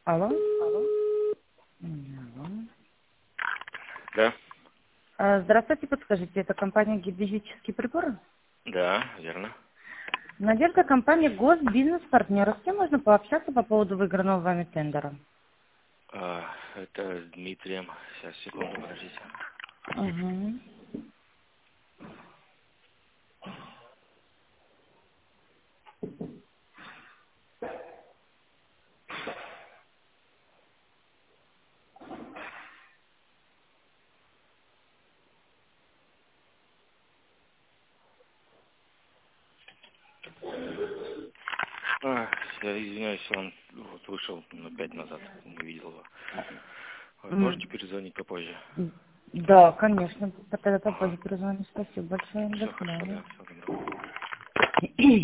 Алло? Алло. Да. Здравствуйте, подскажите, это компания «Геодезические приборы»? Да, верно. Надежда, компания «Госбизнес-партнер». С кем можно пообщаться по поводу выигранного вами тендера? Это с Дмитрием. Сейчас, секунду, подождите. Угу. Я извиняюсь, он вот вышел минут 5 назад, не видел его. Вы можете перезвонить попозже? Да, конечно. Тогда попозже перезвоню. Спасибо большое. До Все хорошо, свидания. да, всего доброго.